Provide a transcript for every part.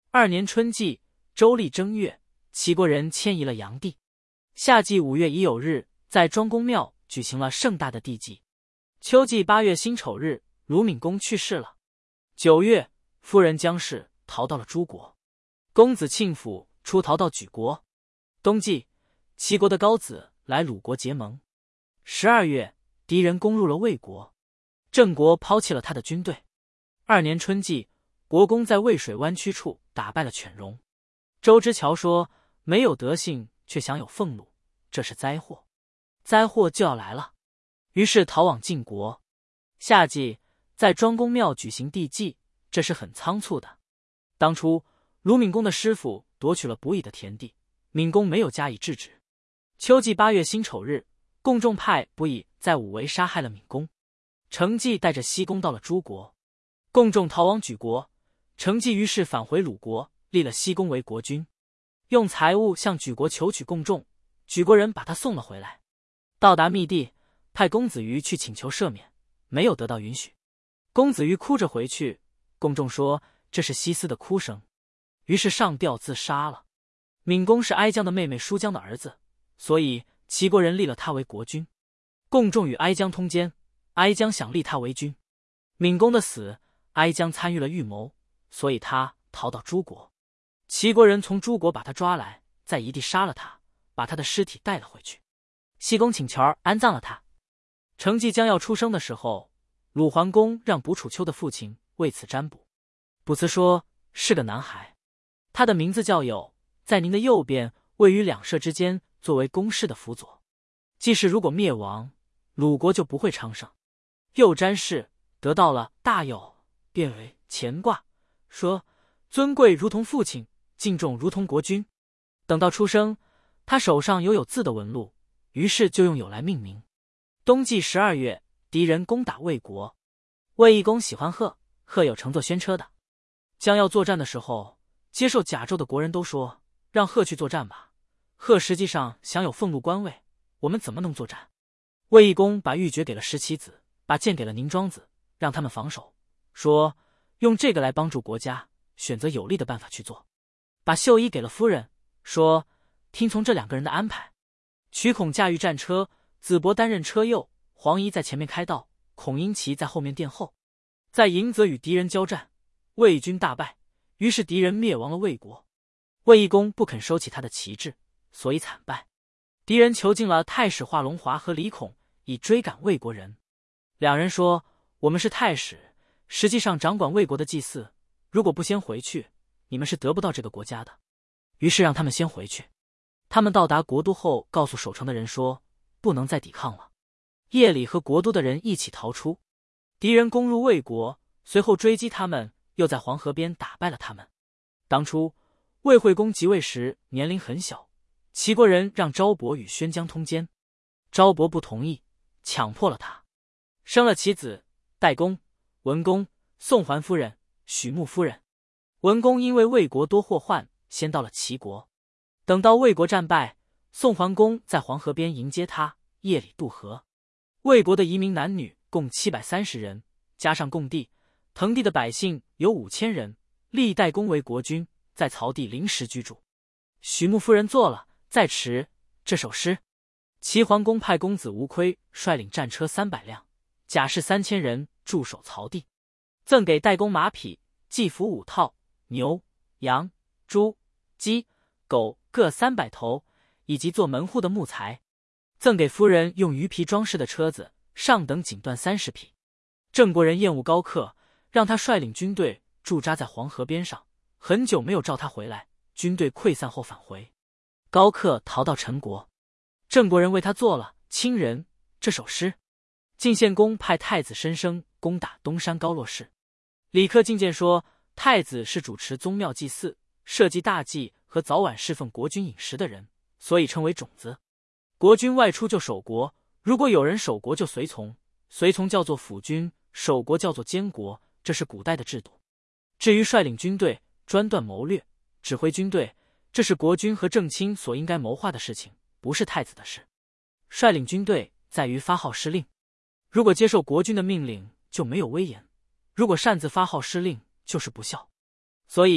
2年春季，周历正月，齐国人迁移了阳地。夏季5月乙酉日，在庄公庙举行了盛大的地祭。秋季8月辛丑日，鲁闵公去世了。9月，夫人姜氏逃到了诸国，公子庆府出逃到莒国。冬季，齐国的高子来鲁国结盟。12月，敌人攻入了魏国，郑国抛弃了他的军队。2年春季，国公在渭水湾曲处打败了犬戎。周之乔说：“没有德性却享有俸禄，这是灾祸，灾祸就要来了。”于是逃往晋国。夏季，在庄公庙举行地祭，这是很仓促的。当初鲁闵公的师傅夺取了卜乙的田地，闵公没有加以制止。秋季8月辛丑日，共仲派卜乙在武围杀害了闵公。成纪带着西公到了诸国，共仲逃往莒国。成纪于是返回鲁国，立了西公为国君，用财物向莒国求取共仲，莒国人把他送了回来。到达密地，派公子瑜去请求赦免，没有得到允许。公子瑜哭着回去，共仲说这是西斯的哭声，于是上吊自杀了。闵公是哀姜的妹妹叔姜的儿子，所以齐国人立了他为国君。共仲与哀姜通奸，哀姜想立他为君。闵公的死，哀姜参与了预谋，所以他逃到诸国。齐国人从诸国把他抓来，在一地杀了他，把他的尸体带了回去。西公请求安葬了他。成纪将要出生的时候，鲁桓公让卜楚丘的父亲为此占卜。卜辞说是个男孩，他的名字叫有，在您的右边，位于两舍之间，作为公室的辅佐。季氏如果灭亡，鲁国就不会昌盛。又占氏得到了大有，变为乾卦，说尊贵如同父亲，敬重如同国君。等到出生，他手上有字的纹路，于是就用有来命名。冬季12月，敌人攻打魏国，魏懿公喜欢贺，贺有乘坐宣车的。将要作战的时候，接受甲胄的国人都说让贺去作战吧，贺实际上享有俸禄官位，我们怎么能作战？魏懿公把玉珏给了17子，把剑给了宁庄子，让他们防守，说用这个来帮助国家，选择有利的办法去做。把绣衣给了夫人，说听从这2个人的安排。曲孔驾驭战车，子伯担任车右，黄仪在前面开道，孔婴齐在后面殿后。在迎泽与敌人交战，魏军大败，于是敌人灭亡了魏国。魏懿公不肯收起他的旗帜，所以惨败。敌人囚禁了太史华龙华和李孔，以追赶魏国人。2人说我们是太史，实际上掌管魏国的祭祀，如果不先回去，你们是得不到这个国家的。于是让他们先回去。他们到达国都后，告诉守城的人说不能再抵抗了。夜里和国都的人一起逃出，敌人攻入魏国，随后追击他们，又在黄河边打败了他们。当初魏惠公即位时年龄很小，齐国人让昭伯与宣姜通奸，昭伯不同意，强迫了他，生了其子代公、文公、宋桓夫人、许穆夫人。文公因为魏国多祸患，先到了齐国。等到魏国战败，宋桓公在黄河边迎接他，夜里渡河。魏国的移民男女共730人，加上贡地、腾地的百姓有5000人，立代公为国君，在曹地临时居住。许穆夫人做了在池这首诗。齐桓公派公子吴亏率领战车300辆，甲士3000人驻守曹地，赠给代公马匹、祭服5套，牛、羊、猪、鸡、狗各300头，以及做门户的木材。赠给夫人用鱼皮装饰的车子，上等锦缎30匹。郑国人厌恶高克，让他率领军队驻扎在黄河边上，很久没有召他回来，军队溃散后返回。高克逃到陈国，郑国人为他做了亲人这首诗。晋献公派太子申生攻打东山高洛氏。李克进谏说，太子是主持宗庙祭祀、社稷大祭和早晚侍奉国君饮食的人，所以称为种子。国君外出就守国，如果有人守国就随从，随从叫做辅君，守国叫做监国，这是古代的制度。至于率领军队、专断谋略、指挥军队，这是国君和正卿所应该谋划的事情，不是太子的事。率领军队在于发号施令，如果接受国君的命令就没有威严，如果擅自发号施令就是不孝。所以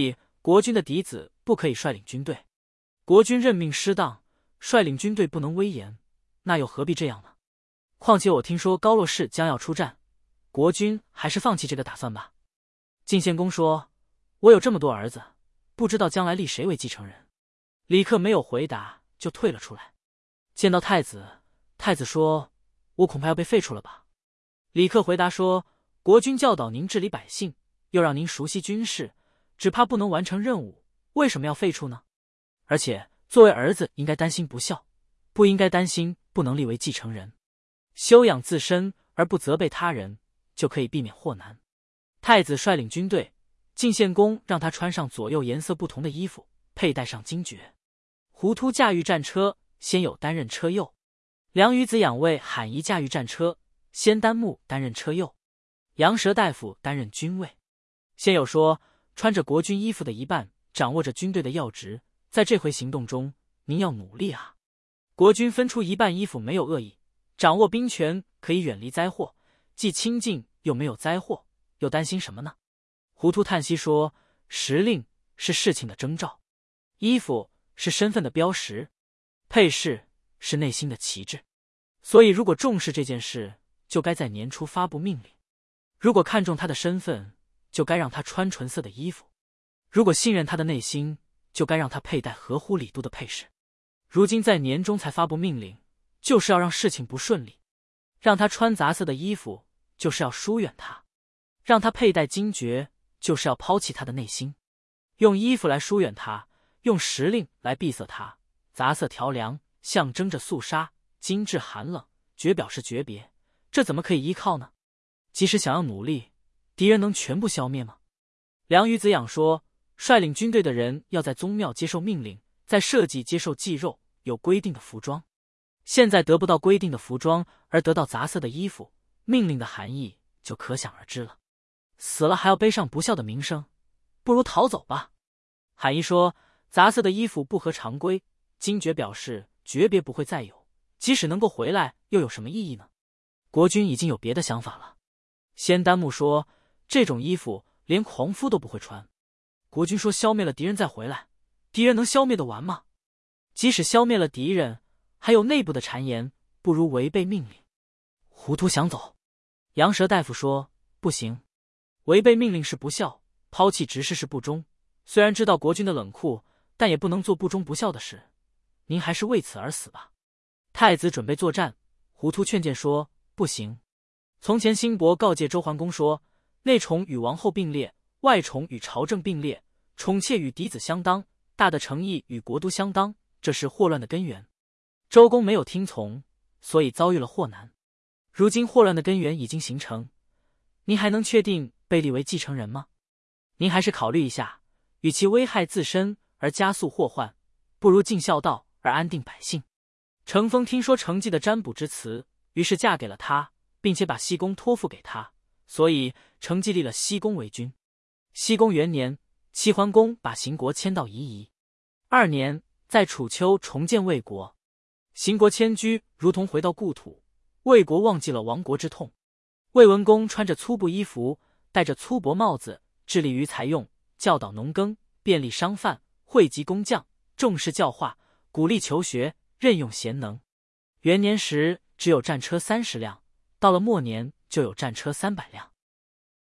国君的嫡子不可以率领军队。国君任命失当，率领军队不能威严，那又何必这样呢？况且我听说高洛氏将要出战，国君还是放弃这个打算吧。晋献公说：“我有这么多儿子，不知道将来立谁为继承人。”李克没有回答，就退了出来。见到太子，太子说：“我恐怕要被废除了吧？”李克回答说：“国君教导您治理百姓，又让您熟悉军事，只怕不能完成任务，为什么要废除呢？而且作为儿子，应该担心不孝，不应该担心不能立为继承人。修养自身而不责备他人，就可以避免祸难。”太子率领军队，晋献公让他穿上左右颜色不同的衣服，佩戴上金爵。胡突驾驭战车，先有担任车右；梁于子养卫罕仪驾驭战车，先丹木担任车右；杨蛇大夫担任军尉。先有说，穿着国军衣服的一半，掌握着军队的要职，在这回行动中，您要努力啊！国军分出一半衣服没有恶意，掌握兵权可以远离灾祸，既清静又没有灾祸，又担心什么呢？胡突叹息说：“时令是事情的征兆，衣服是身份的标识，配饰是内心的旗帜。所以如果重视这件事，就该在年初发布命令；如果看重他的身份，就该让他穿纯色的衣服；如果信任他的内心，就该让他佩戴合乎礼度的配饰。如今在年中才发布命令，就是要让事情不顺利；让他穿杂色的衣服，就是要疏远他；让他佩戴金爵，就是要抛弃他的内心。用衣服来疏远他，用时令来闭塞他，杂色调凉，象征着肃杀；精致寒冷，绝表示诀别。这怎么可以依靠呢？即使想要努力，敌人能全部消灭吗？梁于子养说，率领军队的人要在宗庙接受命令，在社稷接受祭肉，有规定的服装。现在得不到规定的服装，而得到杂色的衣服，命令的含义就可想而知了。死了还要背上不孝的名声，不如逃走吧。罕仪说，杂色的衣服不合常规，金爵表示诀别不会再有，即使能够回来，又有什么意义呢？国君已经有别的想法了。先丹木说，这种衣服连狂夫都不会穿。国君说消灭了敌人再回来，敌人能消灭得完吗？即使消灭了敌人，还有内部的谗言，不如违背命令。胡突想走。杨蛇大夫说，不行，违背命令是不孝，抛弃执事是不忠。虽然知道国君的冷酷，但也不能做不忠不孝的事。您还是为此而死吧。太子准备作战，胡突劝谏说，不行。从前辛伯告诫周桓公说，内宠与王后并列，外宠与朝政并列，宠妾与嫡子相当，大的诚意与国都相当，这是祸乱的根源。周公没有听从，所以遭遇了祸难。如今祸乱的根源已经形成，您还能确定被立为继承人吗？您还是考虑一下，与其危害自身而加速祸患，不如尽孝道而安定百姓。程丰听说程济的占卜之词，于是嫁给了他，并且把西宫托付给他，所以程济立了西宫为君。西宫元年，齐桓公把邢国迁到夷夷。2年，在楚丘重建魏国。邢国迁居，如同回到故土，魏国忘记了亡国之痛。魏文公穿着粗布衣服，戴着粗薄帽子，致力于财用，教导农耕，便利商贩，惠及工匠，重视教化，鼓励求学，任用贤能。元年时只有战车30辆，到了末年就有战车300辆。